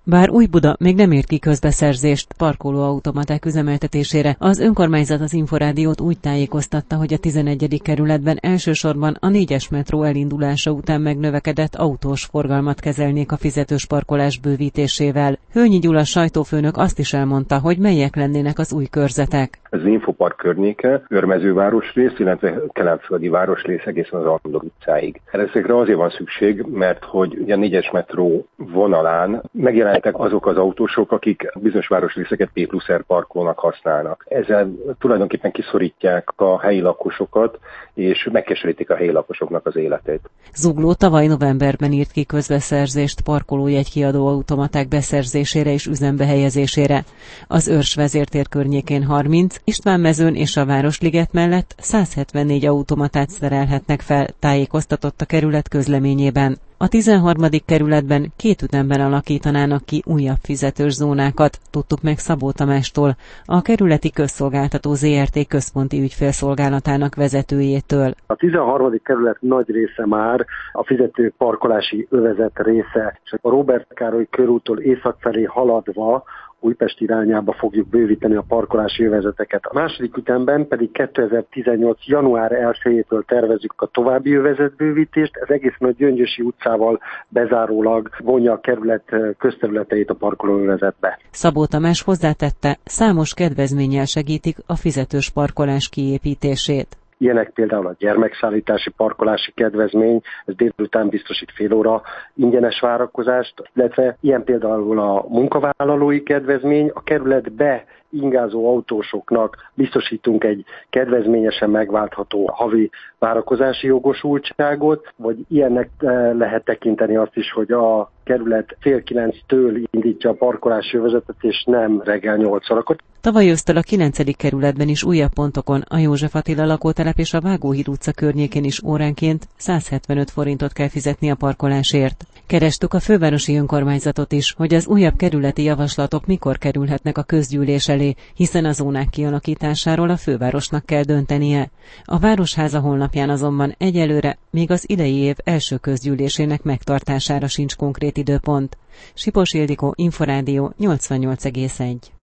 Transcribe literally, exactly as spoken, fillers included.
Bár Újbuda még nem írt ki közbeszerzést parkolóautomaták üzemeltetésére, az önkormányzat az Inforádiót úgy tájékoztatta, hogy a tizenegyedik kerületben elsősorban a négyes metró elindulása után megnövekedett autós forgalmat kezelnék a fizetős parkolás bővítésével. Hőnyi Gyula sajtófőnök azt is elmondta, hogy melyek lennének az új körzetek. Ez az Infopark környéke, Őrmező városrész, illetve Kelenföldi városrész egészen az Andor utcáig. Ezekre azért van szükség, mert hogy ugye a négyes metró vonalán megjelentek azok az autósok, akik bizonyos városrészeket P plusz R parkolónak használnak. Ezzel tulajdonképpen kiszorítják a helyi lakosokat, és megkeserítik a helyi lakosoknak az életét. Zugló tavaly novemberben írt ki közbeszerzést parkolójegykiadó automaták beszerzésére és üzembe helyezésére. Az Őrs vezértér környékén harminc, Istvánmezőn és a Városliget mellett száz hetvennégy automatát szerelhetnek fel, tájékoztatott a kerület közleményében. A tizenharmadik kerületben két ütemben alakítanának ki újabb fizetős zónákat, tudtuk meg Szabó Tamástól, a kerületi közszolgáltató zé er té központi ügyfélszolgálatának vezetőjétől. A tizenharmadik kerület nagy része már a fizető parkolási övezet része, és a Róbert Károly körúttól észak felé haladva Újpest irányába fogjuk bővíteni a parkolási övezeteket. A második ütemben pedig kétezer-tizennyolc. január elsejétől tervezzük a további övezetbővítést. Ez egészen a Gyöngyösi utcával bezárólag vonja a kerület közterületeit a parkolóövezetbe. Szabó Tamás hozzátette, számos kedvezménnyel segítik a fizetős parkolás kiépítését. Ilyenek például a gyermekszállítási parkolási kedvezmény, ez délután biztosít fél óra ingyenes várakozást, illetve ilyen például a munkavállalói kedvezmény, a kerületbe ingázó autósoknak biztosítunk egy kedvezményesen megváltható havi várakozási jogosultságot, vagy ilyennek lehet tekinteni azt is, hogy a kerület fél kilenctől indítja a parkolási övezetet, és nem reggel nyolc órakor. Tavaly ősztől a kilencedik kerületben is újabb pontokon, a József Attila lakótelep és a Vágóhíd utca környékén is óránként száz hetvenöt forintot kell fizetni a parkolásért. Kerestük a fővárosi önkormányzatot is, hogy az újabb kerületi javaslatok mikor kerülhetnek a közgyűlés elé, hiszen a zónák kialakításáról a fővárosnak kell döntenie. A Városháza honlapján azonban egyelőre még az idei év első közgyűlésének megtartására sincs konkrét időpont. Sipos Ildikó, Inforádió nyolcvannyolc egész egy.